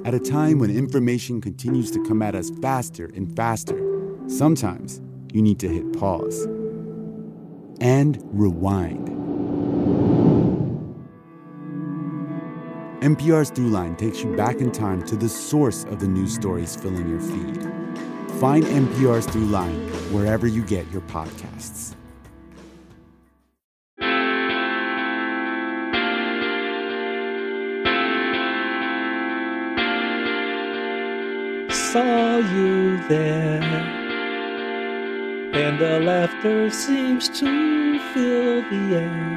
At a time when information continues to come at us faster and faster, sometimes you need to hit pause and rewind. NPR's Throughline takes you back in time to the source of the news stories filling your feed. Find NPR's Throughline wherever you get your podcasts. Saw you there, and the laughter seems to fill the air.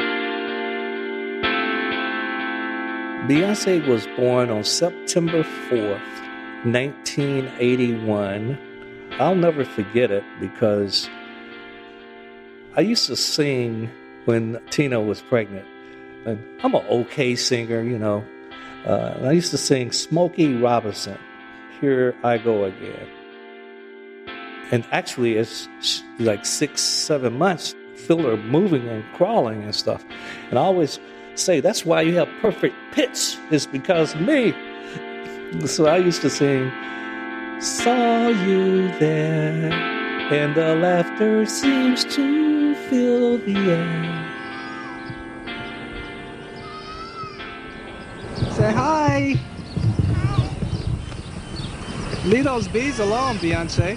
Beyonce was born on September 4th, 1981. I'll never forget it because I used to sing when Tina was pregnant. And I'm an okay singer, you know. And I used to sing Smokey Robinson, Here I Go Again. And actually, it's like 6-7 months, feel her moving and crawling and stuff. And I always say, that's why you have perfect pitch, is because of me. So I used to sing, saw you there, and the laughter seems to fill the air. Say hi. Leave those bees alone, Beyonce.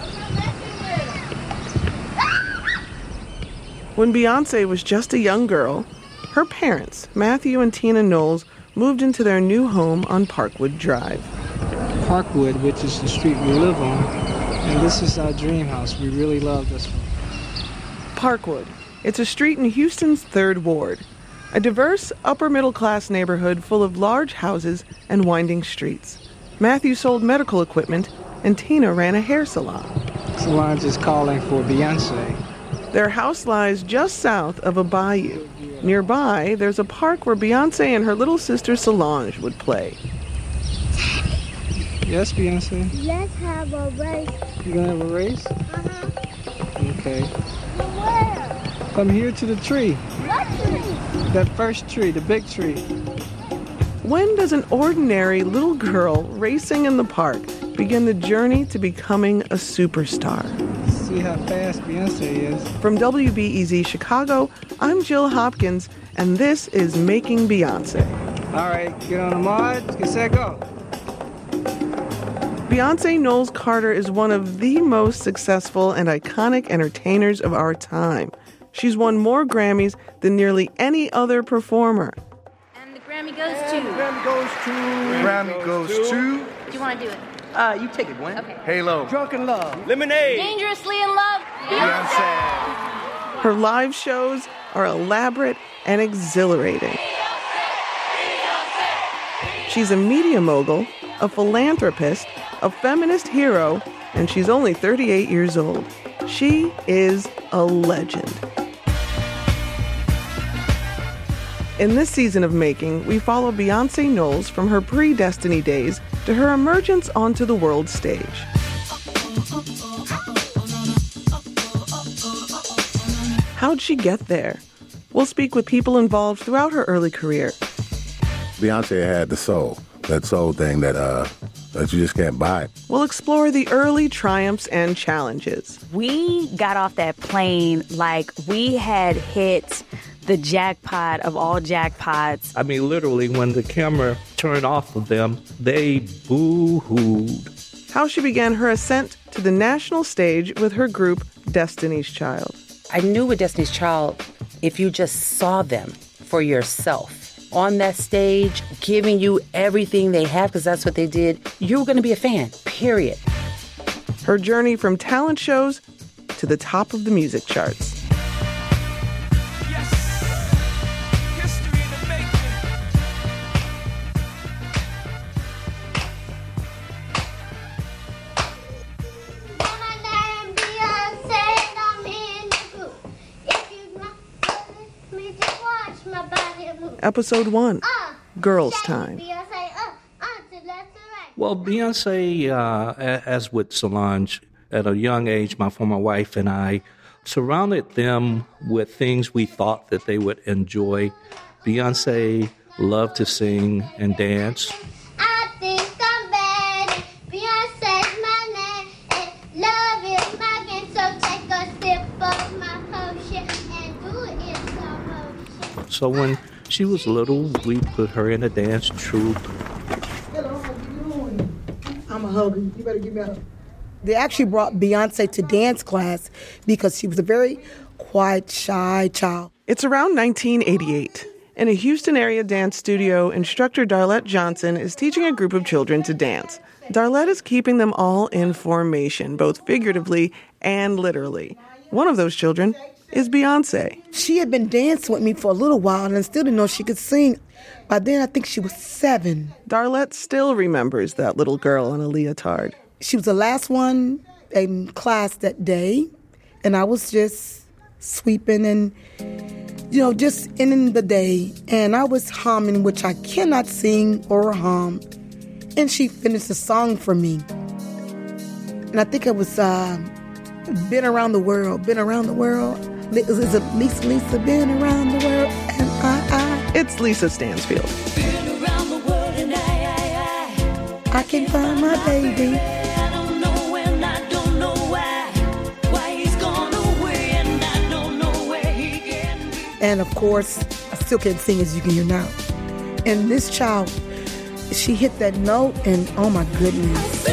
When Beyonce was just a young girl, her parents, Matthew and Tina Knowles, moved into their new home on Parkwood Drive. Parkwood, which is the street we live on, and this is our dream house. We really love this one. Parkwood. It's a street in Houston's 3rd Ward, a diverse, upper-middle-class neighborhood full of large houses and winding streets. Matthew sold medical equipment, and Tina ran a hair salon. Solange is calling for Beyonce. Their house lies just south of a bayou. Nearby, there's a park where Beyonce and her little sister Solange would play. Yes, Beyonce? Let's have a race. You gonna have a race? Uh-huh. Okay. Where? Come here to the tree. What tree? That first tree, the big tree. When does an ordinary little girl racing in the park begin the journey to becoming a superstar? See how fast Beyonce is. From WBEZ Chicago, I'm Jill Hopkins, and this is Making Beyonce. All right, get on the march, get set, go. Beyonce Knowles Carter is one of the most successful and iconic entertainers of our time. She's won more Grammys than nearly any other performer. And the Grammy goes to... Grammy goes to... Do you want to do it? You take it, Gwen. Okay. Halo. Drunken Love. Lemonade. Dangerously in Love, Beyonce. Her live shows are elaborate and exhilarating. She's a media mogul, a philanthropist, a feminist hero, and she's only 38 years old. She is a legend. In this season of Making, we follow Beyonce Knowles from her pre-Destiny days to her emergence onto the world stage. How'd she get there? We'll speak with people involved throughout her early career. Beyonce had the soul, that soul thing that you just can't buy. We'll explore the early triumphs and challenges. We got off that plane like we had hit the jackpot of all jackpots. I mean, literally, when the camera turned off of them, they boo-hooed. How she began her ascent to the national stage with her group, Destiny's Child. I knew with Destiny's Child, if you just saw them for yourself on that stage, giving you everything they have, because that's what they did, you were going to be a fan, period. Her journey from talent shows to the top of the music charts. Episode 1, Girls Time. Well, Beyonce, as with Solange, at a young age, my former wife and I surrounded them with things we thought that they would enjoy. Beyonce loved to sing and dance. I think So when she was little, we put her in a dance troupe. Hello, how you doing? I'm a hugger. You better give me a hug. They actually brought Beyonce to dance class because she was a very quiet, shy child. It's around 1988. In a Houston area dance studio, instructor Darlette Johnson is teaching a group of children to dance. Darlette is keeping them all in formation, both figuratively and literally. One of those children is Beyonce. She had been dancing with me for a little while and I still didn't know she could sing. By then, I think she was 7. Darlette still remembers that little girl in a leotard. She was the last one in class that day, and I was just sweeping and, just ending the day. And I was humming, which I cannot sing or hum. And she finished the song for me. And I think it was Been Around the World. Been Around the World. Is it Lisa, Been Around the World, and I. It's Lisa Stansfield. Been around the world and I can't find my baby. I don't know and I don't know why he's gone away and I don't know where he can be. And of course, I still can't sing as you can hear now. And this child, she hit that note and oh my goodness.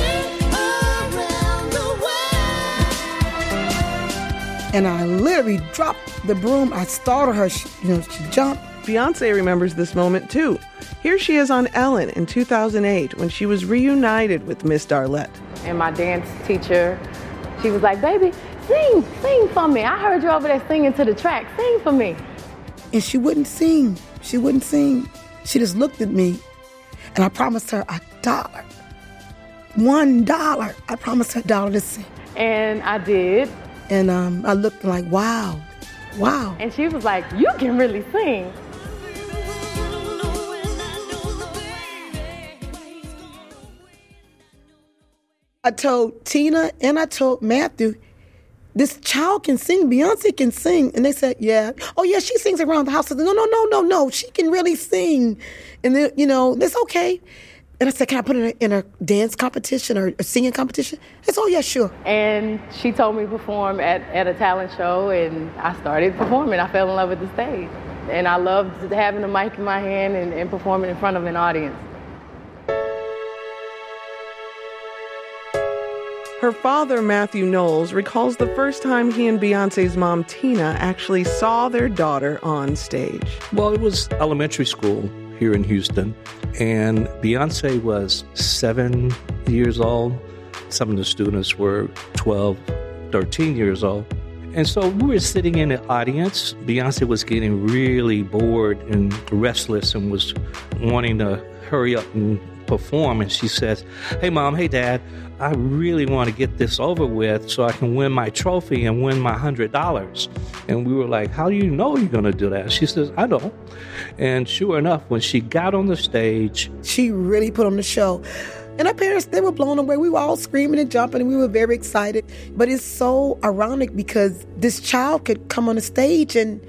And I literally dropped the broom. I startled her. She jumped. Beyonce remembers this moment too. Here she is on Ellen in 2008 when she was reunited with Miss Darlette. And my dance teacher, she was like, baby, sing for me. I heard you over there singing to the track. Sing for me. And she wouldn't sing. She wouldn't sing. She just looked at me. And I promised her $1. $1. I promised her $1 to sing. And I did. And I looked like, wow. And she was like, you can really sing. I told Tina and I told Matthew, this child can sing, Beyonce can sing. And they said, yeah. Oh, yeah, she sings around the house. I said, no, she can really sing. And then, that's okay. And I said, can I put her in a dance competition or a singing competition? I said, oh, yeah, sure. And she told me to perform at a talent show, and I started performing. I fell in love with the stage. And I loved having a mic in my hand and performing in front of an audience. Her father, Matthew Knowles, recalls the first time he and Beyonce's mom, Tina, actually saw their daughter on stage. Well, it was elementary school here in Houston, and Beyonce was 7 years old. Some of the students were 12, 13 years old. And so we were sitting in the audience. Beyonce was getting really bored and restless and was wanting to hurry up and perform. And she says, hey, Mom, hey, Dad, I really want to get this over with so I can win my trophy and win my $100. And we were like, how do you know you're going to do that? She says, I don't. And sure enough, when she got on the stage, she really put on the show. And our parents, they were blown away. We were all screaming and jumping, and we were very excited. But it's so ironic because this child could come on the stage and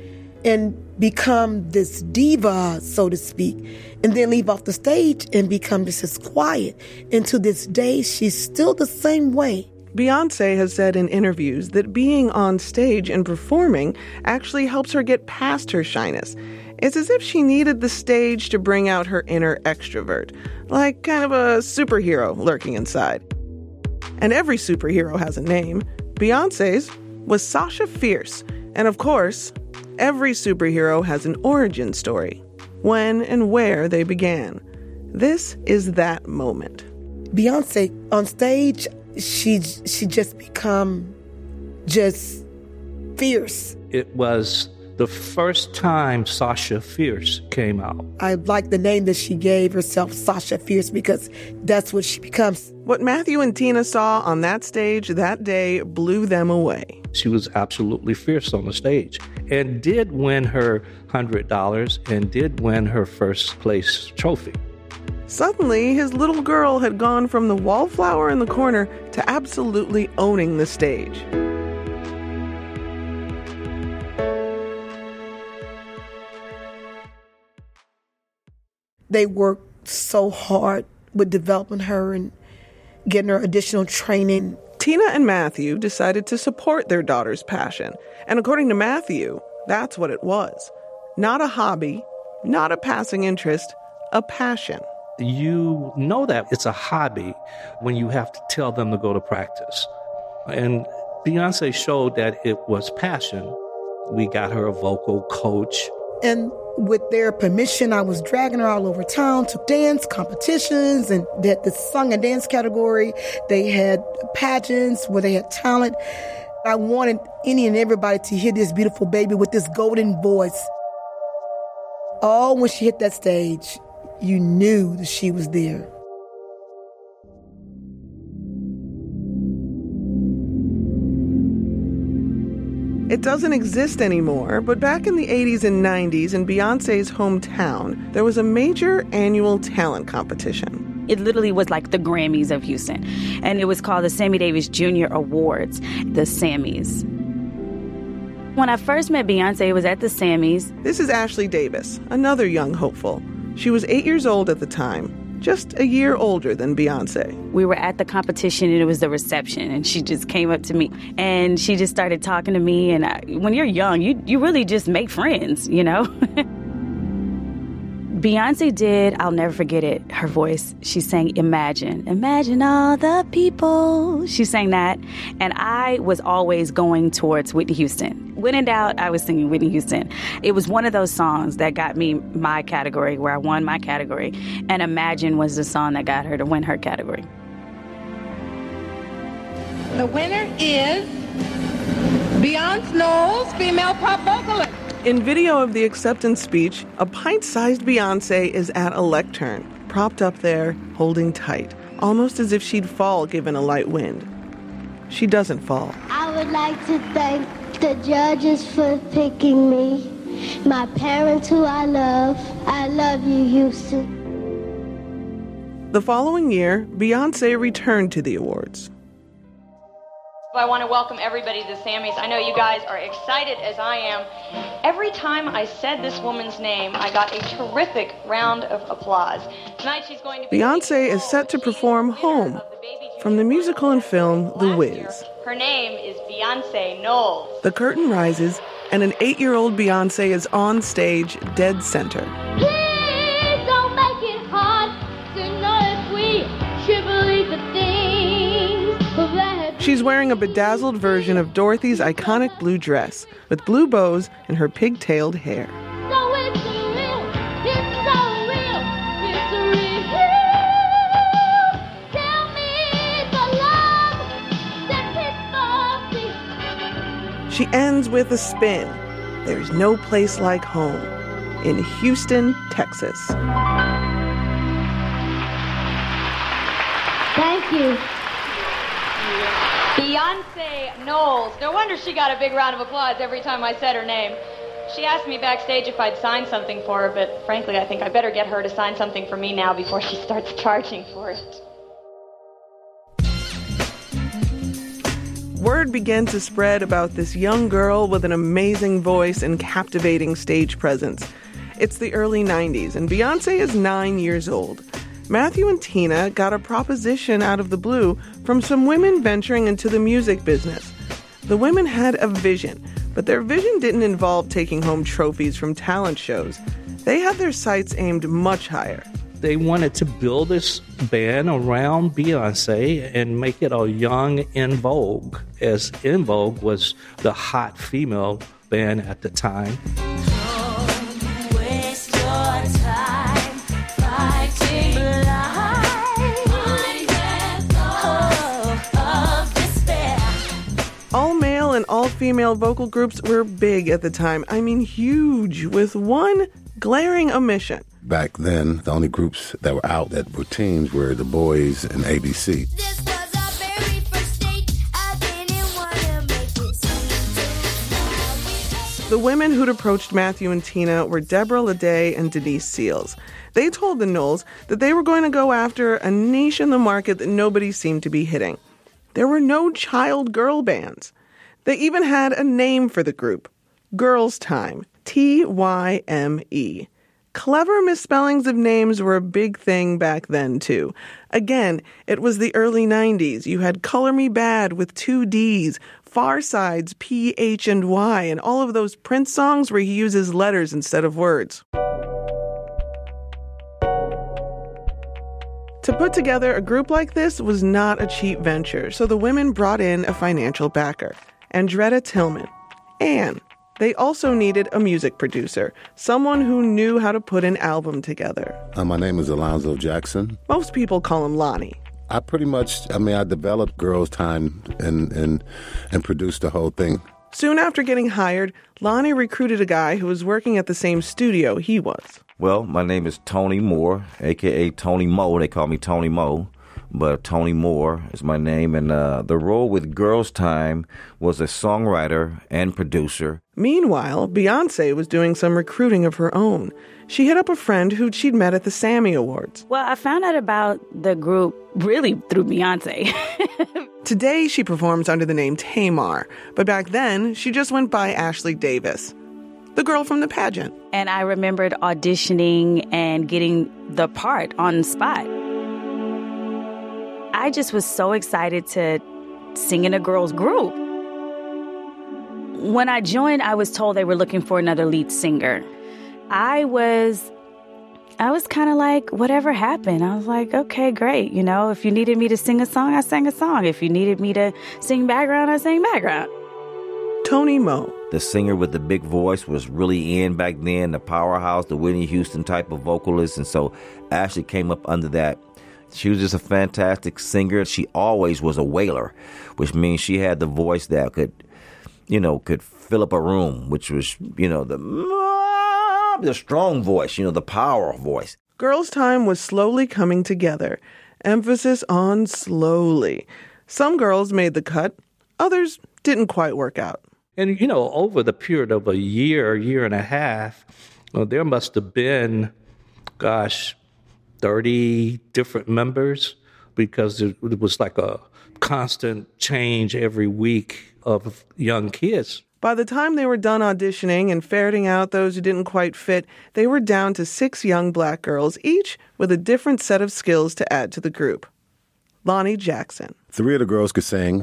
become this diva, so to speak, and then leave off the stage and become just as quiet. And to this day, she's still the same way. Beyonce has said in interviews that being on stage and performing actually helps her get past her shyness. It's as if she needed the stage to bring out her inner extrovert, like kind of a superhero lurking inside. And every superhero has a name. Beyonce's was Sasha Fierce. And of course, every superhero has an origin story, when and where they began. This is that moment. Beyonce on stage, she just become just fierce. It was the first time Sasha Fierce came out. I like the name that she gave herself, Sasha Fierce, because that's what she becomes. What Matthew and Tina saw on that stage that day blew them away. She was absolutely fierce on the stage and did win her $100 and did win her first place trophy. Suddenly, his little girl had gone from the wallflower in the corner to absolutely owning the stage. They worked so hard with developing her and getting her additional training. Tina and Matthew decided to support their daughter's passion. And according to Matthew, that's what it was. Not a hobby, not a passing interest, a passion. You know that it's a hobby when you have to tell them to go to practice. And Beyonce showed that it was passion. We got her a vocal coach. And with their permission, I was dragging her all over town to dance competitions, and that the song and dance category, they had pageants where they had talent. I wanted any and everybody to hear this beautiful baby with this golden voice. Oh, when she hit that stage, you knew that she was there. It doesn't exist anymore, but back in the 80s and 90s in Beyonce's hometown, there was a major annual talent competition. It literally was like the Grammys of Houston, and it was called the Sammy Davis Jr. Awards, the Sammys. When I first met Beyonce, it was at the Sammys. This is Ashley Davis, another young hopeful. She was 8 years old at the time, just a year older than Beyonce. We were at the competition, and it was the reception, and she just came up to me, and she just started talking to me, and when you're young, you really just make friends, you know? Beyonce did, I'll never forget it, her voice. She sang Imagine. Imagine all the people. She sang that, and I was always going towards Whitney Houston. When in doubt, I was singing Whitney Houston. It was one of those songs that got me my category, where I won my category, and Imagine was the song that got her to win her category. The winner is Beyonce Knowles, female pop vocalist. In video of the acceptance speech, a pint-sized Beyonce is at a lectern, propped up there, holding tight, almost as if she'd fall given a light wind. She doesn't fall. I would like to thank the judges for picking me, my parents who I love. I love you, Houston. The following year, Beyonce returned to the awards. I want to welcome everybody to the Sammys. I know you guys are excited as I am. Every time I said this woman's name, I got a terrific round of applause. Tonight she's going to be... Beyonce is set to perform Home from the musical and film The Wiz. Her name is Beyonce Knowles. The curtain rises, and an 8-year-old Beyonce is on stage, dead center. Please don't make it hard to know if we should believe the things that... She's wearing a bedazzled version of Dorothy's iconic blue dress with blue bows and her pigtailed hair. So it's real, it's so real, it's real. Tell me the love that people see. She ends with a spin. There's no place like home in Houston, Texas. Thank you. Beyonce Knowles. No wonder she got a big round of applause every time I said her name. She asked me backstage if I'd sign something for her, but frankly, I think I better get her to sign something for me now before she starts charging for it. Word began to spread about this young girl with an amazing voice and captivating stage presence. It's the early 90s, and Beyonce is 9 years old. Matthew and Tina got a proposition out of the blue from some women venturing into the music business. The women had a vision, but their vision didn't involve taking home trophies from talent shows. They had their sights aimed much higher. They wanted to build this band around Beyonce and make it a young En Vogue, as En Vogue was the hot female band at the time. Don't waste your time fighting of despair. All-male and all-female vocal groups were big at the time. I mean huge, with one glaring omission. Back then, the only groups that were out that were teens were The Boys and ABC. The women who'd approached Matthew and Tina were Deborah Leday and Denise Seals. They told the Knowles that they were going to go after a niche in the market that nobody seemed to be hitting. There were no child girl bands. They even had a name for the group, Girls Tyme, Tyme. Clever misspellings of names were a big thing back then, too. Again, it was the early 90s. You had Color Me Bad with 2 Ds, Far Side's P, H, and Y, and all of those Prince songs where he uses letters instead of words. To put together a group like this was not a cheap venture, so the women brought in a financial backer, Andretta Tillman. And they also needed a music producer, someone who knew how to put an album together. My name is Alonzo Jackson. Most people call him Lonnie. I developed Girls Time and produced the whole thing. Soon after getting hired, Lonnie recruited a guy who was working at the same studio he was. Well, my name is Tony Moore, a.k.a. Tony Mo. They call me Tony Mo, but Tony Moore is my name. And the role with Girls Time was a songwriter and producer. Meanwhile, Beyonce was doing some recruiting of her own. She hit up a friend who she'd met at the Sammy Awards. Well, I found out about the group really through Beyonce. Today, she performs under the name Tamar, but back then, she just went by Ashley Davis, the girl from the pageant. And I remembered auditioning and getting the part on the spot. I just was so excited to sing in a girls' group. When I joined, I was told they were looking for another lead singer. I was kind of like, whatever happened. I was like, okay, great. You know, if you needed me to sing a song, I sang a song. If you needed me to sing background, I sang background. Tony Mo. The singer with the big voice was really in back then, the powerhouse, the Whitney Houston type of vocalist. And so Ashley came up under that. She was just a fantastic singer. She always was a wailer, which means she had the voice that could fill up a room, which was, the strong voice, the power voice. Girls Time was slowly coming together. Emphasis on slowly. Some girls made the cut. Others didn't quite work out. And, over the period of a year and a half, there must have been, 30 different members, because it was like a constant change every week of young kids. By the time they were done auditioning and ferreting out those who didn't quite fit, they were down to 6 young black girls, each with a different set of skills to add to the group. Lonnie Jackson. 3 of the girls could sing,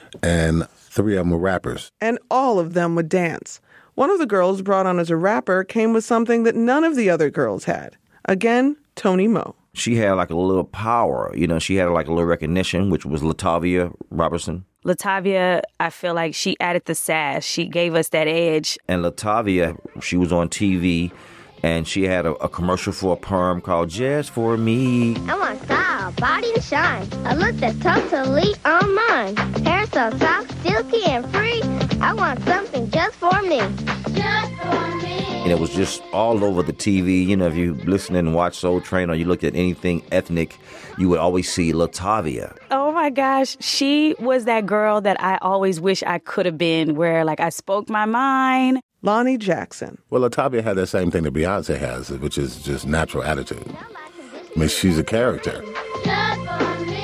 and 3 of them were rappers. And all of them would dance. One of the girls brought on as a rapper came with something that none of the other girls had. Again, Tony Mo. She had like a little power. She had like a little recognition, which was Latavia Robertson. Latavia, I feel like she added the sass. She gave us that edge. And Latavia, she was on TV, and she had a commercial for a perm called Just For Me. I want style, body and shine. A look that's totally on mine. Hair so soft, silky and free. I want something just for me. Just for me. And it was just all over the TV. If you listen and watch Soul Train or you looked at anything ethnic, you would always see Latavia. Oh my gosh, she was that girl that I always wish I could have been, where like I spoke my mind. Lonnie Jackson. Well, Latavia had that same thing that Beyonce has, which is just natural attitude. I mean, she's a character. Just for me.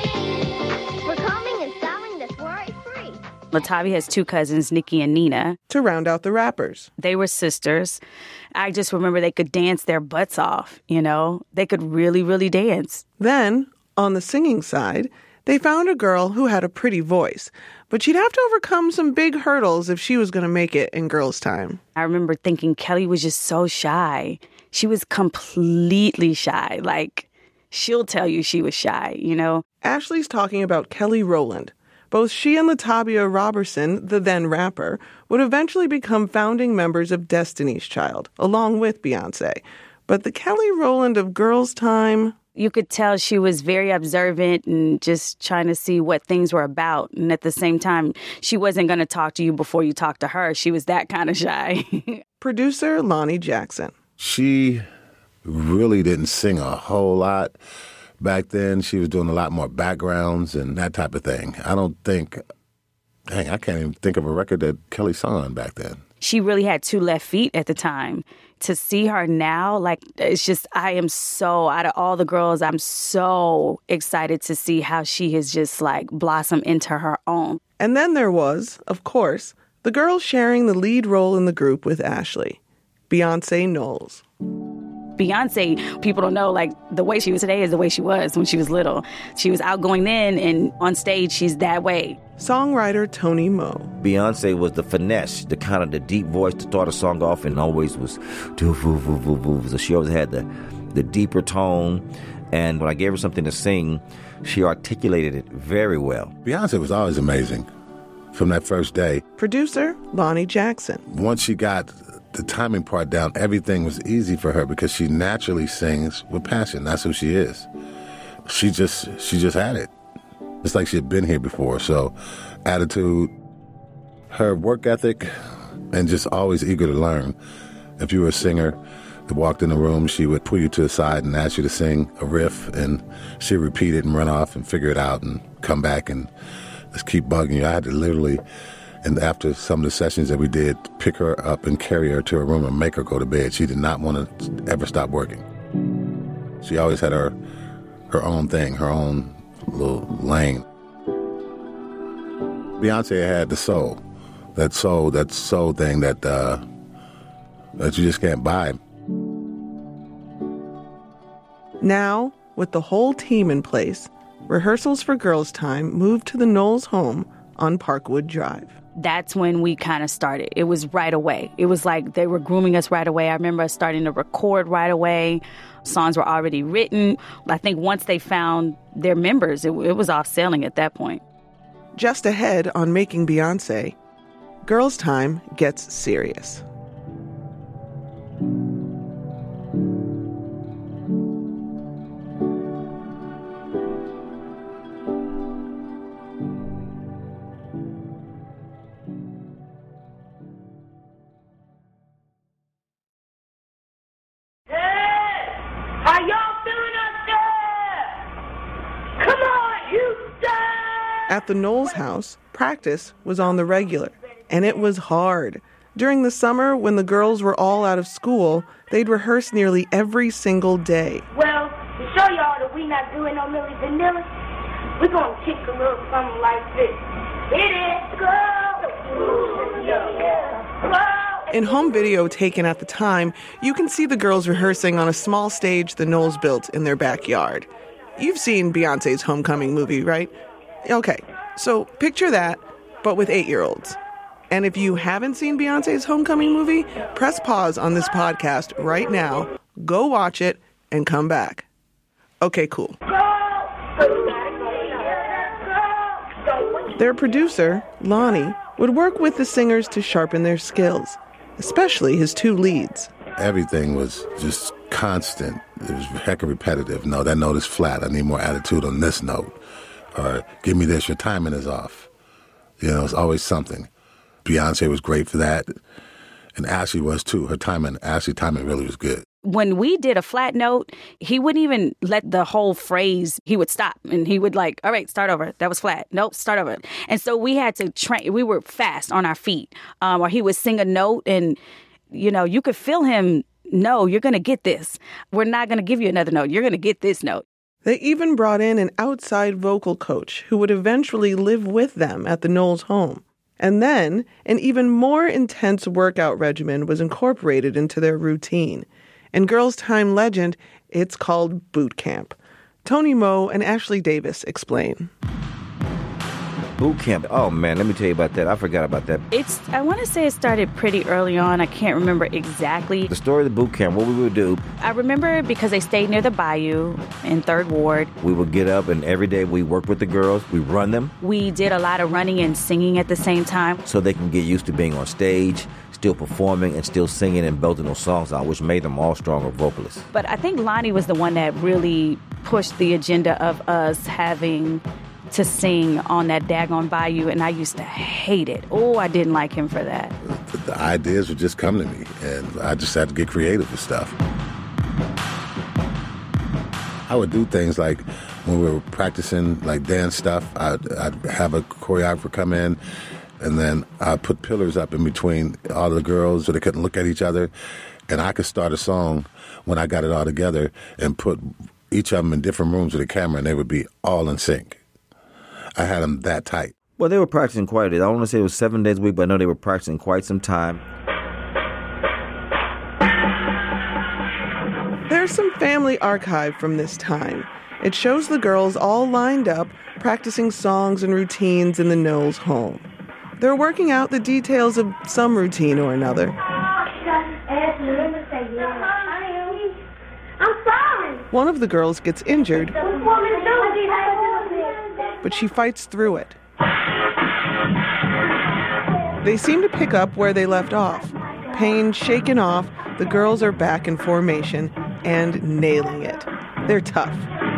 We're combing and styling that's worry-free. Latavia has 2 cousins, Nikki and Nina. To round out the rappers. They were sisters. I just remember they could dance their butts off, They could really, really dance. Then, on the singing side, they found a girl who had a pretty voice, but she'd have to overcome some big hurdles if she was going to make it in Girls Time. I remember thinking Kelly was just so shy. She was completely shy. Like, she'll tell you she was shy, Ashley's talking about Kelly Rowland. Both she and Latavia Robertson, the then rapper, would eventually become founding members of Destiny's Child, along with Beyonce. But the Kelly Rowland of Girls Time... You could tell she was very observant and just trying to see what things were about. And at the same time, she wasn't going to talk to you before you talked to her. She was that kind of shy. Producer Lonnie Jackson. She really didn't sing a whole lot back then. She was doing a lot more backgrounds and that type of thing. I can't even think of a record that Kelly sung on back then. She really had 2 left feet at the time. To see her now, it's just, out of all the girls, I'm so excited to see how she has just blossomed into her own. And then there was, of course, the girl sharing the lead role in the group with Ashley, Beyonce Knowles. Beyonce, people don't know, like, the way she was today is the way she was when she was little. She was outgoing then, and on stage, she's that way. Songwriter Tony Moe. Beyonce was the finesse, the kind of the deep voice to start a song off, and always was so she always had the deeper tone. And when I gave her something to sing, she articulated it very well. Beyonce was always amazing from that first day. Producer Lonnie Jackson. Once she got the timing part down, everything was easy for her because she naturally sings with passion. That's who she is. She just had it. It's like she had been here before. So attitude, her work ethic, and just always eager to learn. If you were a singer that walked in the room, she would pull you to the side and ask you to sing a riff, and she'd repeat it and run off and figure it out and come back and just keep bugging you. I had to literally, and after some of the sessions that we did, pick her up and carry her to her room and make her go to bed. She did not want to ever stop working. She always had her own thing, her own little lane. Beyonce had the soul, that soul thing that you just can't buy. Now, with the whole team in place, rehearsals for Girls' Time moved to the Knowles home on Parkwood Drive. That's when we kind of started. It was right away. It was like they were grooming us right away. I remember us starting to record right away. Songs were already written. I think once they found their members, it was off sailing at that point. Just ahead on Making Beyonce, Girls' Time gets serious. How y'all feeling up there? Come on, Houston! At the Knowles house, practice was on the regular, and it was hard. During the summer, when the girls were all out of school, they'd rehearse nearly every single day. Well, to show y'all that we not doing no Milli Vanilli, we're gonna kick a little something like this. It is go! In home video taken at the time, you can see the girls rehearsing on a small stage the Knowles built in their backyard. You've seen Beyonce's Homecoming movie, right? Okay, so picture that, but with 8-year-olds. And if you haven't seen Beyonce's Homecoming movie, press pause on this podcast right now, go watch it, and come back. Okay, cool. Their producer, Lonnie, would work with the singers to sharpen their skills, especially his two leads. Everything was just constant. It was hecka repetitive. No, that note is flat. I need more attitude on this note. Or give me this, your timing is off. You know, it's always something. Beyonce was great for that. And Ashley was too. Ashley's timing really was good. When we did a flat note, he wouldn't even let the whole phrase, he would stop and he would like, all right, start over. That was flat. Nope, start over. And so we had to train. We were fast on our feet. Or he would sing a note and, you know, you could feel him, no, you're going to get this. We're not going to give you another note. You're going to get this note. They even brought in an outside vocal coach who would eventually live with them at the Knowles home. And then an even more intense workout regimen was incorporated into their routine. In Girls' Time legend, it's called boot camp. Tony Moe and Ashley Davis explain. Boot camp. Oh, man, let me tell you about that. I forgot about that. I want to say it started pretty early on. I can't remember exactly. The story of the boot camp, what we would do. I remember because they stayed near the bayou in 3rd Ward. We would get up and every day we worked with the girls. We run them. We did a lot of running and singing at the same time. So they can get used to being on stage, still performing and still singing and belting those songs out, which made them all stronger vocalists. But I think Lonnie was the one that really pushed the agenda of us having to sing on that daggone bayou, and I used to hate it. Oh, I didn't like him for that. The ideas would just come to me, and I just had to get creative with stuff. I would do things like when we were practicing like dance stuff, I'd have a choreographer come in, and then I'd put pillars up in between all the girls so they couldn't look at each other, and I could start a song when I got it all together and put each of them in different rooms with a camera, and they would be all in sync. I had them that tight. Well, they were practicing quite a bit. I don't want to say it was 7 days a week, but I know they were practicing quite some time. There's some family archive from this time. It shows the girls all lined up, practicing songs and routines in the Knowles home. They're working out the details of some routine or another. One of the girls gets injured, but she fights through it. They seem to pick up where they left off. Pain shaken off, the girls are back in formation and nailing it. They're tough.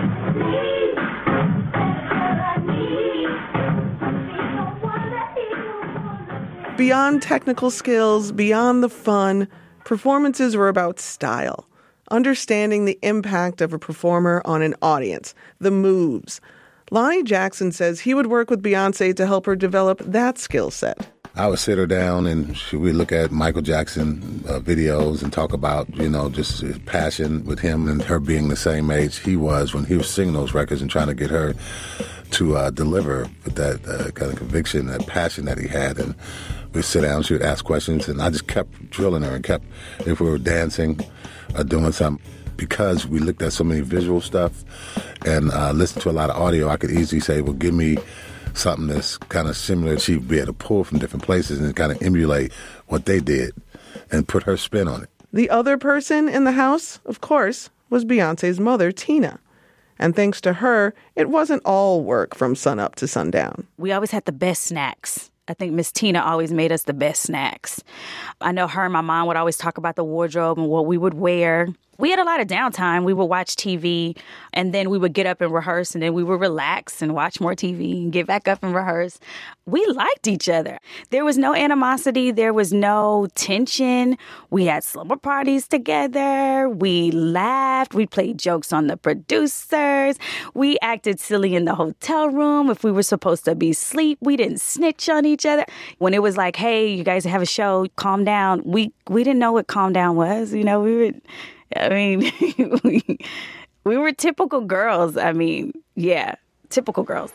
Beyond technical skills, beyond the fun, performances were about style. Understanding the impact of a performer on an audience, the moves. Lonnie Jackson says he would work with Beyonce to help her develop that skill set. I would sit her down and we'd look at Michael Jackson videos and talk about, just his passion with him and her being the same age he was when he was singing those records and trying to get her to deliver with that kind of conviction, that passion that he had. And we'd sit down, she would ask questions, and I just kept drilling her and if we were dancing or doing something, because we looked at so many visual stuff and listened to a lot of audio, I could easily say, well, give me something that's kind of similar. She'd be able to pull from different places and kind of emulate what they did and put her spin on it. The other person in the house, of course, was Beyonce's mother, Tina. And thanks to her, it wasn't all work from sunup to sundown. We always had the best snacks. I think Miss Tina always made us the best snacks. I know her and my mom would always talk about the wardrobe and what we would wear. We had a lot of downtime. We would watch TV, and then we would get up and rehearse, and then we would relax and watch more TV and get back up and rehearse. We liked each other. There was no animosity. There was no tension. We had slumber parties together. We laughed. We played jokes on the producers. We acted silly in the hotel room. If we were supposed to be asleep, we didn't snitch on each other. When it was like, hey, you guys have a show, calm down, we didn't know what calm down was. We were typical girls. Typical girls.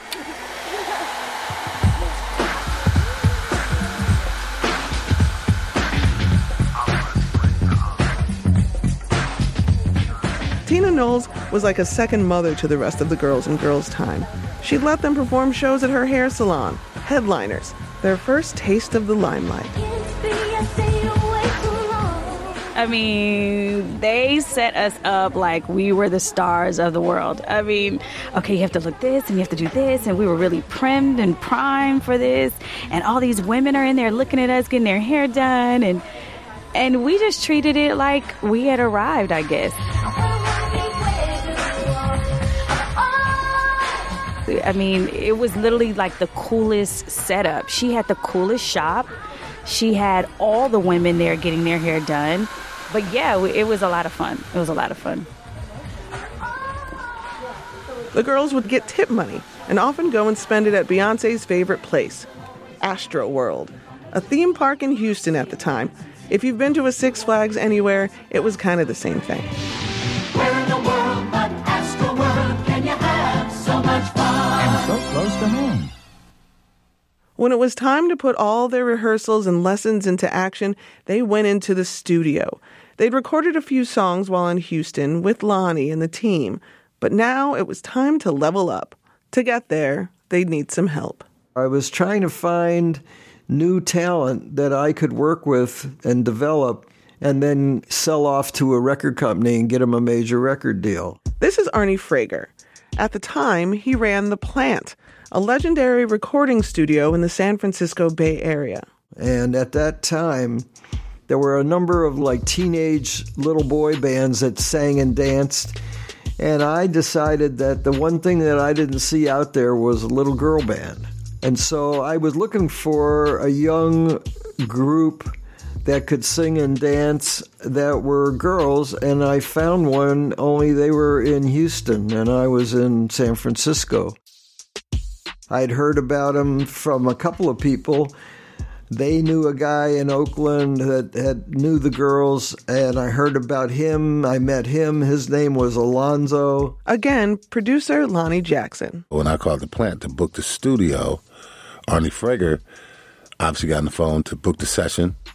Tina Knowles was like a second mother to the rest of the girls in Girls Time. She'd let them perform shows at her hair salon, headliners, their first taste of the limelight. They set us up like we were the stars of the world. Okay, you have to look this and you have to do this, and we were really primed and primed for this, and all these women are in there looking at us getting their hair done, and we just treated it like we had arrived, I guess. It was literally like the coolest setup. She had the coolest shop. She had all the women there getting their hair done. But yeah, it was a lot of fun. It was a lot of fun. The girls would get tip money and often go and spend it at Beyonce's favorite place, Astro World, a theme park in Houston at the time. If you've been to a Six Flags anywhere, it was kind of the same thing. Where in the world but Astro World can you have so much fun? And so close to home. When it was time to put all their rehearsals and lessons into action, they went into the studio. They'd recorded a few songs while in Houston with Lonnie and the team, but now it was time to level up. To get there, they'd need some help. I was trying to find new talent that I could work with and develop and then sell off to a record company and get them a major record deal. This is Arnie Frager. At the time, he ran The Plant, a legendary recording studio in the San Francisco Bay Area. And at that time, there were a number of teenage little boy bands that sang and danced. And I decided that the one thing that I didn't see out there was a little girl band. And so I was looking for a young group that could sing and dance that were girls, and I found one, only they were in Houston, and I was in San Francisco. I'd heard about them from a couple of people. They knew a guy in Oakland that knew the girls, and I heard about him. I met him. His name was Alonzo. Again, producer Lonnie Jackson. When I called The Plant to book the studio, Arnie Frager obviously got on the phone to book the session.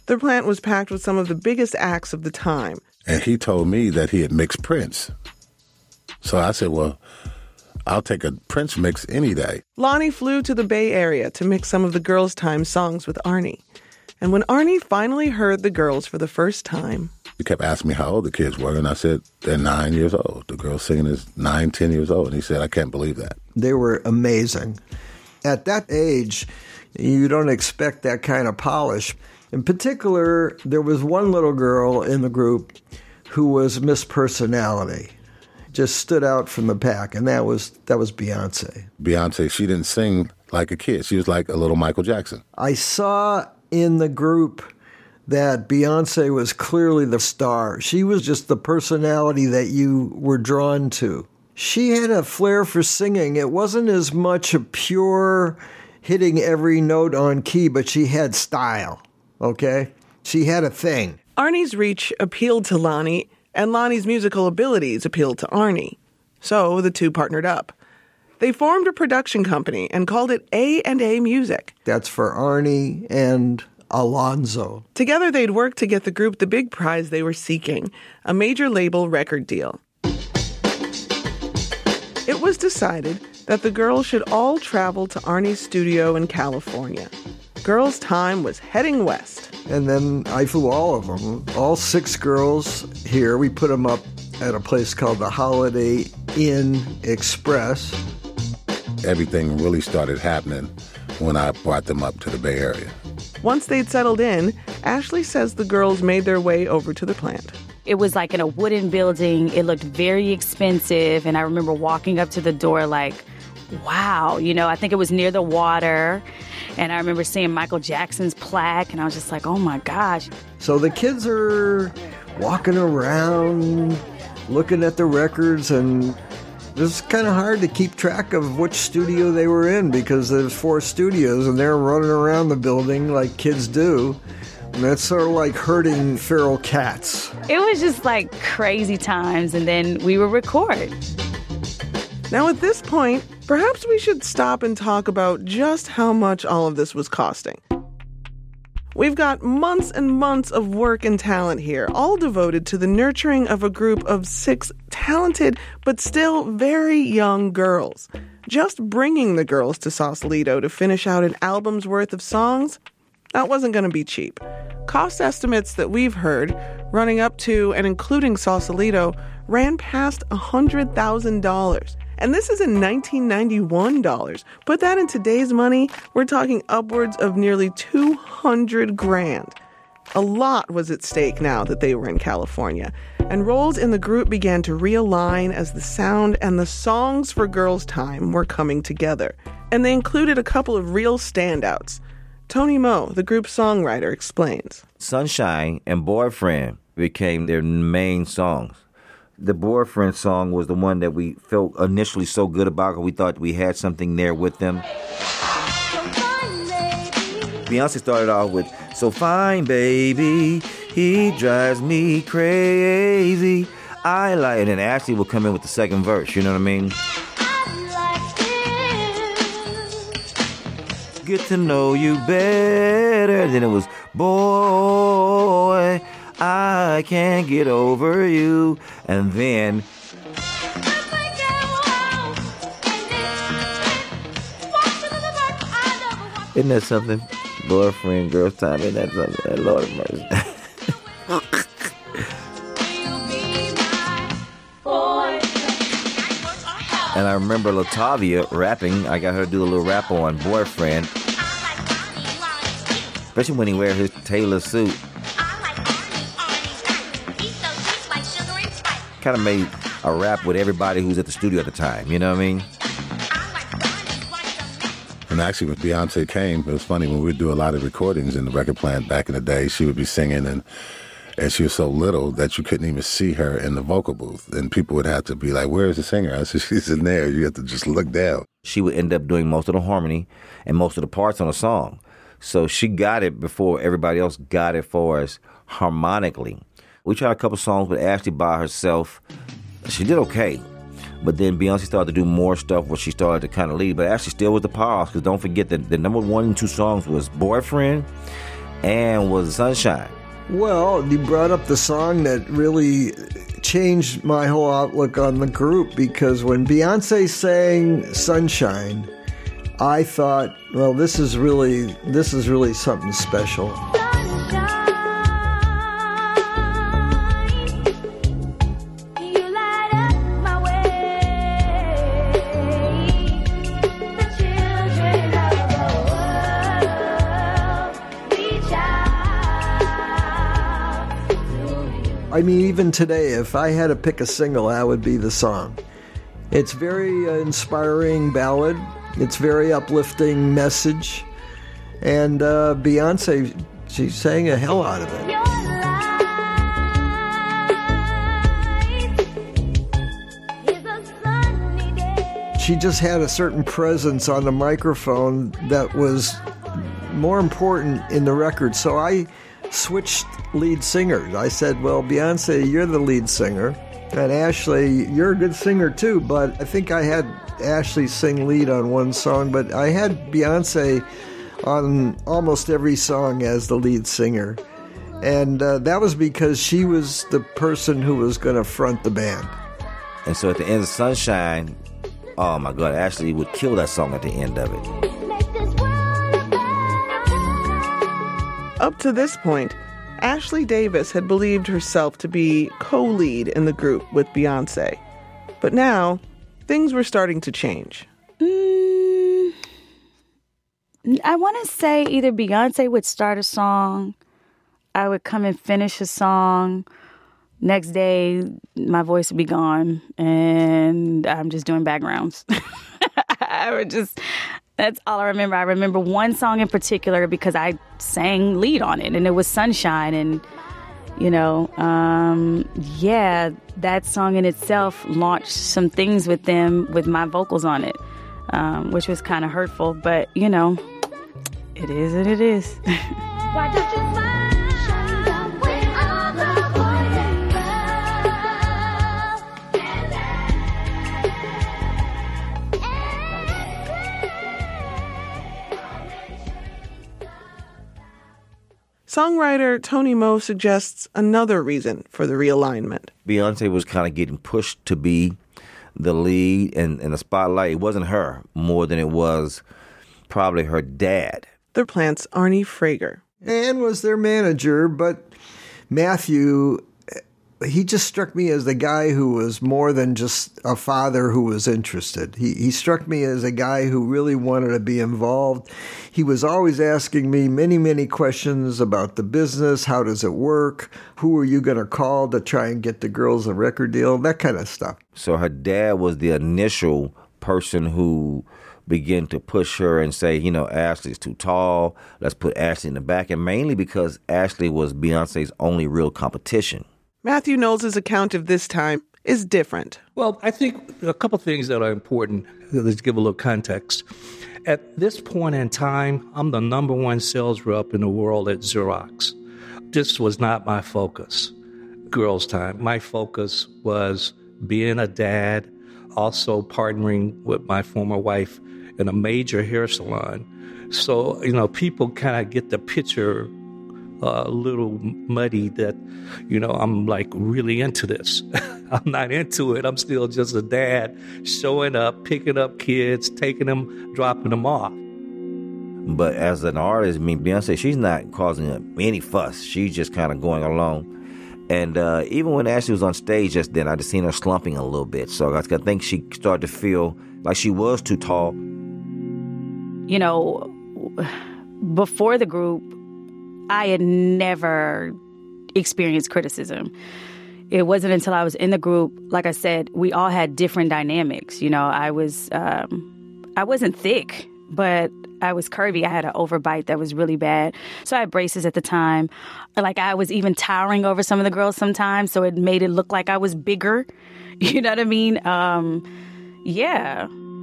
The plant was packed with some of the biggest acts of the time. And he told me that he had mixed Prince. So I said, well, I'll take a Prince mix any day. Lonnie flew to the Bay Area to mix some of the Girls' Time songs with Arnie. And when Arnie finally heard the girls for the first time... He kept asking me how old the kids were, and I said, they're 9 years old. The girl singing is 9, 10 years old. And he said, I can't believe that. They were amazing. At that age, you don't expect that kind of polish. In particular, there was one little girl in the group who was Miss Personality. Just stood out from the pack, and that was Beyonce. Beyonce, she didn't sing like a kid. She was like a little Michael Jackson. I saw in the group that Beyonce was clearly the star. She was just the personality that you were drawn to. She had a flair for singing. It wasn't as much a pure hitting every note on key, but she had style, okay? She had a thing. Arnie's reach appealed to Lonnie, and Lonnie's musical abilities appealed to Arnie. So the two partnered up. They formed a production company and called it A&A Music. That's for Arnie and Alonzo. Together they'd work to get the group the big prize they were seeking, a major label record deal. It was decided that the girls should all travel to Arnie's studio in California. Girls' Time was heading west. And then I flew all of them, all 6 girls here. We put them up at a place called the Holiday Inn Express. Everything really started happening when I brought them up to the Bay Area. Once they'd settled in, Ashley says the girls made their way over to the plant. It was like in a wooden building. It looked very expensive. And I remember walking up to the door like, wow, I think it was near the water. And I remember seeing Michael Jackson's plaque, and I was just like, oh my gosh. So the kids are walking around, looking at the records, and it was kind of hard to keep track of which studio they were in because there's 4 studios, and they're running around the building like kids do. And that's sort of like herding feral cats. It was just like crazy times, and then we would record. Now at this point, perhaps we should stop and talk about just how much all of this was costing. We've got months and months of work and talent here, all devoted to the nurturing of a group of 6 talented but still very young girls. Just bringing the girls to Sausalito to finish out an album's worth of songs, that wasn't going to be cheap. Cost estimates that we've heard, running up to and including Sausalito, ran past $100,000. And this is in 1991 dollars. Put that in today's money, we're talking upwards of nearly $200,000. A lot was at stake now that they were in California, and roles in the group began to realign as the sound and the songs for Girls' Time were coming together. And they included a couple of real standouts. Tony Moe, the group's songwriter, explains. Sunshine and Boyfriend became their main songs. The Boyfriend song was the one that we felt initially so good about because we thought we had something there with them. Beyonce started off with, so fine, baby, he drives me crazy. I like it. And Ashley would come in with the second verse, you know what I mean? Get to know you better. Then it was, boy, I can't get over you. And then isn't that something? Boyfriend, Girls' Time, isn't that something? Lord of mercy. And I remember Latavia rapping. I got her to do a little rap on Boyfriend. Especially when he wears his tailor suit. Kind of made a rap with everybody who's at the studio at the time, you know what I mean? And actually, when Beyonce came, it was funny, when we would do a lot of recordings in the record plant back in the day, she would be singing, and she was so little that you couldn't even see her in the vocal booth. And people would have to be like, where's the singer? I said, she's in there. You have to just look down. She would end up doing most of the harmony and most of the parts on a song. So she got it before everybody else got it for us harmonically. We tried a couple songs with Ashley by herself. She did okay. But then Beyonce started to do more stuff where she started to kind of lead. But Ashley still was the powerhouse, because don't forget that the number 1 and 2 songs was Boyfriend and was Sunshine. Well, you brought up the song that really changed my whole outlook on the group, because when Beyonce sang Sunshine, I thought, well, this is really something special. I mean, even today, if I had to pick a single, that would be the song. It's very inspiring ballad. It's very uplifting message. And Beyonce, she sang a hell out of it. She just had a certain presence on the microphone that was more important in the record. So I switched lead singers. I said, well, Beyonce, you're the lead singer. And Ashley, you're a good singer too, but I think I had Ashley sing lead on one song, but I had Beyonce on almost every song as the lead singer. And that was because she was the person who was going to front the band. And so at the end of Sunshine, oh my God, Ashley would kill that song at the end of it. Up to this point, Ashley Davis had believed herself to be co-lead in the group with Beyonce. But now, things were starting to change. I want to say either Beyonce would start a song, I would come and finish a song. Next day, my voice would be gone, and I'm just doing backgrounds. That's all I remember. I remember one song in particular because I sang lead on it, and it was Sunshine. And, that song in itself launched some things with them, with my vocals on it, which was kind of hurtful. But, it is what it is. Why don't you smile when all the boys and Songwriter Tony Moe suggests another reason for the realignment. Beyonce was kind of getting pushed to be the lead and the spotlight. It wasn't her more than it was probably her dad. The Plants' Arnie Frager. Ann was their manager, but Matthew, he just struck me as the guy who was more than just a father who was interested. He struck me as a guy who really wanted to be involved. He was always asking me many, many questions about the business. How does it work? Who are you going to call to try and get the girls a record deal? That kind of stuff. So her dad was the initial person who began to push her and say, Ashley's too tall. Let's put Ashley in the back. And mainly because Ashley was Beyonce's only real competition. Matthew Knowles' account of this time is different. Well, I think a couple things that are important. Let's give a little context. At this point in time, I'm the number one sales rep in the world at Xerox. This was not my focus, girls' time. My focus was being a dad, also partnering with my former wife in a major hair salon. So, people kind of get the picture a little muddy that, I'm like really into this. I'm not into it. I'm still just a dad showing up, picking up kids, taking them, dropping them off. But as an artist, Beyonce, she's not causing any fuss. She's just kind of going along. And even when Ashley was on stage just then, I just seen her slumping a little bit. So I think she started to feel like she was too tall. Before the group, I had never experienced criticism. It wasn't until I was in the group, like I said, we all had different dynamics. I wasn't thick, but I was curvy. I had an overbite that was really bad. So I had braces at the time. Like I was even towering over some of the girls sometimes, so it made it look like I was bigger. You know what I mean? Yeah.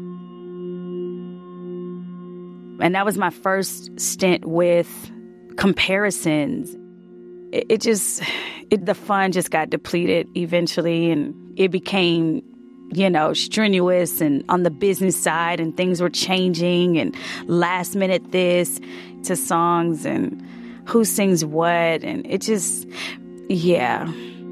And that was my first stint with comparisons. The fun just got depleted eventually, and it became, strenuous and on the business side, and things were changing and last minute this to songs. And who sings what, and it just, yeah.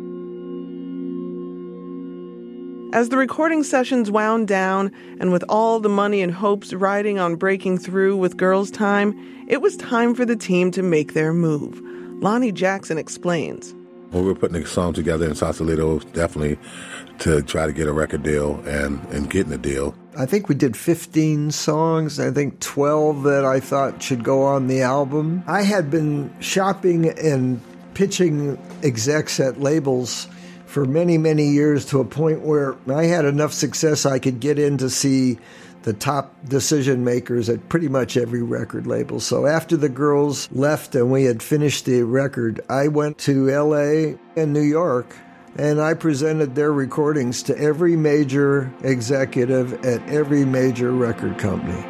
As the recording sessions wound down, and with all the money and hopes riding on breaking through with Girls' Time, it was time for the team to make their move. Lonnie Jackson explains. When we were putting the song together in Sausalito, definitely to try to get a record deal and getting a deal. I think we did 15 songs. I think 12 that I thought should go on the album. I had been shopping and pitching execs at labels for many, many years, to a point where I had enough success I could get in to see the top decision makers at pretty much every record label. So after the girls left and we had finished the record, I went to LA and New York, and I presented their recordings to every major executive at every major record company.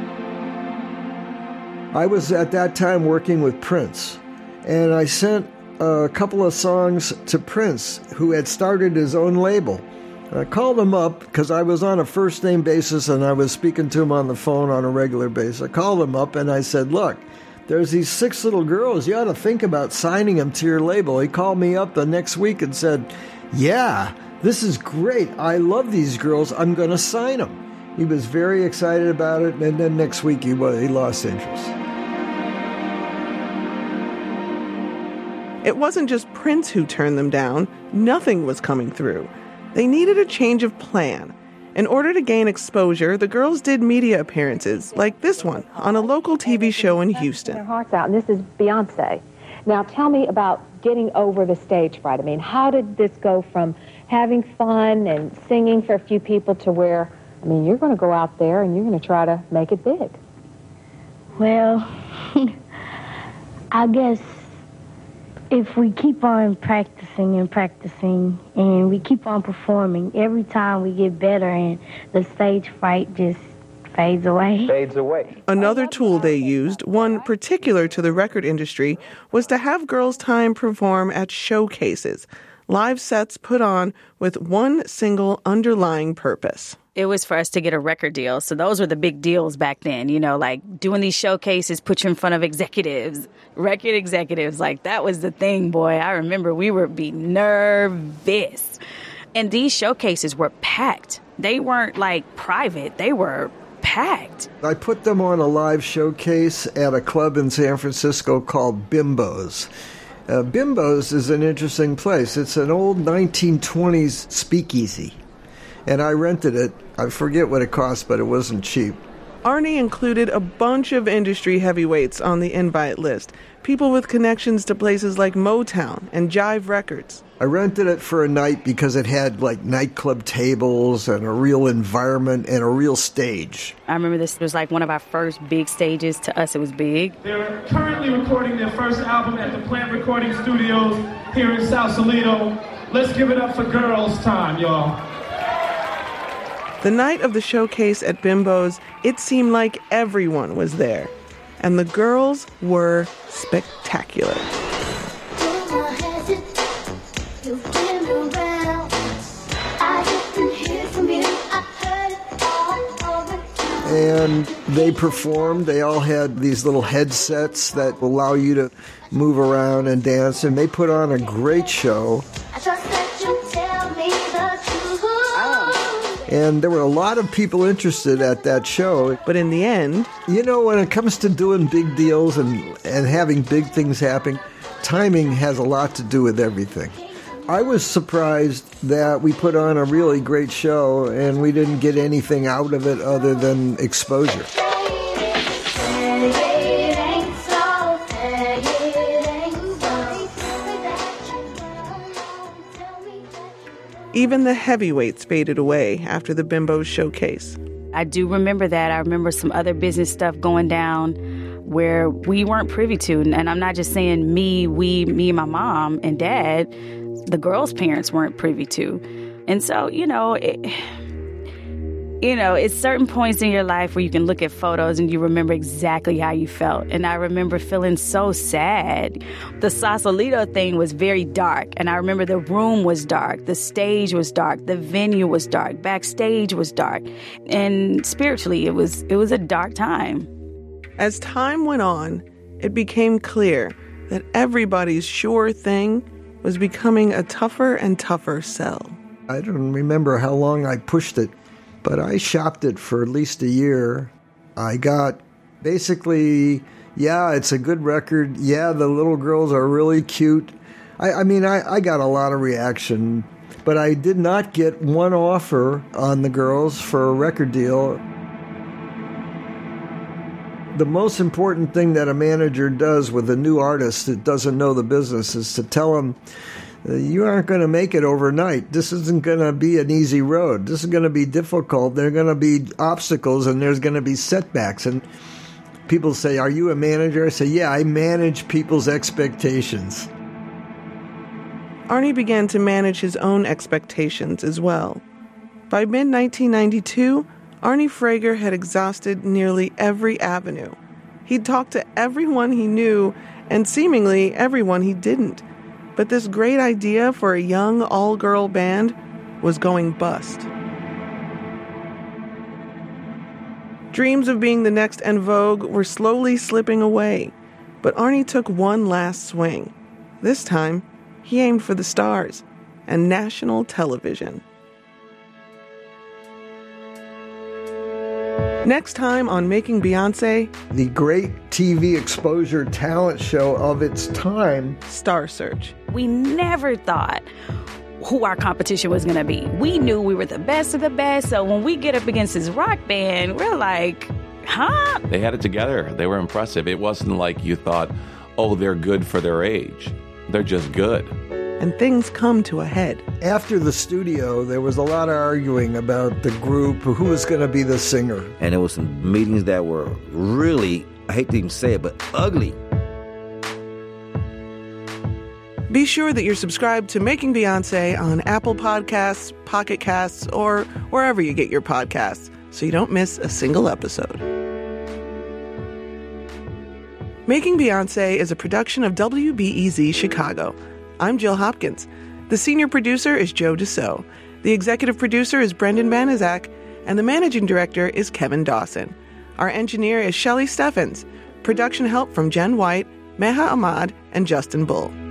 I was at that time working with Prince, and I sent a couple of songs to Prince, who had started his own label. I called him up because I was on a first-name basis and I was speaking to him on the phone on a regular basis. I called him up and I said, look, there's these 6 little girls. You ought to think about signing them to your label. He called me up the next week and said, yeah, this is great. I love these girls. I'm going to sign them. He was very excited about it, and then next week he lost interest. It wasn't just Prince who turned them down. Nothing was coming through. They needed a change of plan. In order to gain exposure, the girls did media appearances, like this one, on a local TV show in Houston. Their hearts out, and this is Beyonce. Now tell me about getting over the stage fright. I mean, how did this go from having fun and singing for a few people to where, I mean, you're going to go out there and you're going to try to make it big? Well, I guess if we keep on practicing and we keep on performing, every time we get better and the stage fright just fades away. Another tool they used, one particular to the record industry, was to have Girls' Time perform at showcases, live sets put on with one single underlying purpose. It was for us to get a record deal. So those were the big deals back then, you know, like doing these showcases, put you in front of executives, record executives. Like that was the thing, boy. I remember we would be nervous. And these showcases were packed. They weren't like private. They were packed. I put them on a live showcase at a club in San Francisco called Bimbo's. Bimbo's is an interesting place. It's an old 1920s speakeasy. And I rented it. I forget what it cost, but it wasn't cheap. Arnie included a bunch of industry heavyweights on the invite list, people with connections to places like Motown and Jive Records. I rented it for a night because it had like nightclub tables and a real environment and a real stage. I remember this was like one of our first big stages. To us, it was big. They're currently recording their first album at the Plant Recording Studios here in Sausalito. Let's give it up for Girls' Time, y'all. The night of the showcase at Bimbo's, it seemed like everyone was there. And the girls were spectacular. And they performed. They all had these little headsets that allow you to move around and dance. And they put on a great show. And there were a lot of people interested at that show. But in the end, you know, when it comes to doing big deals and having big things happen, timing has a lot to do with everything. I was surprised that we put on a really great show and we didn't get anything out of it other than exposure. Even the heavyweights faded away after the Bimbo's showcase. I do remember that. I remember some other business stuff going down where we weren't privy to. And I'm not just saying me and my mom and dad. The girls' parents weren't privy to. And so, it's certain points in your life where you can look at photos and you remember exactly how you felt. And I remember feeling so sad. The Sausalito thing was very dark. And I remember the room was dark. The stage was dark. The venue was dark. Backstage was dark. And spiritually, it was a dark time. As time went on, it became clear that everybody's sure thing was becoming a tougher and tougher sell. I don't remember how long I pushed it, but I shopped it for at least a year. I got basically, yeah, it's a good record. Yeah, the little girls are really cute. I got a lot of reaction, but I did not get one offer on the girls for a record deal. The most important thing that a manager does with a new artist that doesn't know the business is to tell them, you aren't going to make it overnight. This isn't going to be an easy road. This is going to be difficult. There are going to be obstacles and there's going to be setbacks. And people say, are you a manager? I say, yeah, I manage people's expectations. Arnie began to manage his own expectations as well. By mid-1992, Arnie Frager had exhausted nearly every avenue. He'd talked to everyone he knew and seemingly everyone he didn't. But this great idea for a young all-girl band was going bust. Dreams of being the next En Vogue were slowly slipping away, but Arnie took one last swing. This time, he aimed for the stars and national television. Next time on Making Beyonce, the great TV exposure talent show of its time, Star Search. We never thought who our competition was going to be. We knew we were the best of the best, so when we get up against this rock band, we're like, huh? They had it together. They were impressive. It wasn't like you thought, oh, they're good for their age. They're just good. And things come to a head. After the studio, there was a lot of arguing about the group, who was going to be the singer. And there was some meetings that were really, I hate to even say it, but ugly. Be sure that you're subscribed to Making Beyonce on Apple Podcasts, Pocket Casts, or wherever you get your podcasts, so you don't miss a single episode. Making Beyonce is a production of WBEZ Chicago. I'm Jill Hopkins. The senior producer is Joe Dassault. The executive producer is Brendan Banaszak, and the managing director is Kevin Dawson. Our engineer is Shelley Steffens. Production help from Jen White, Meha Ahmad, and Justin Bull.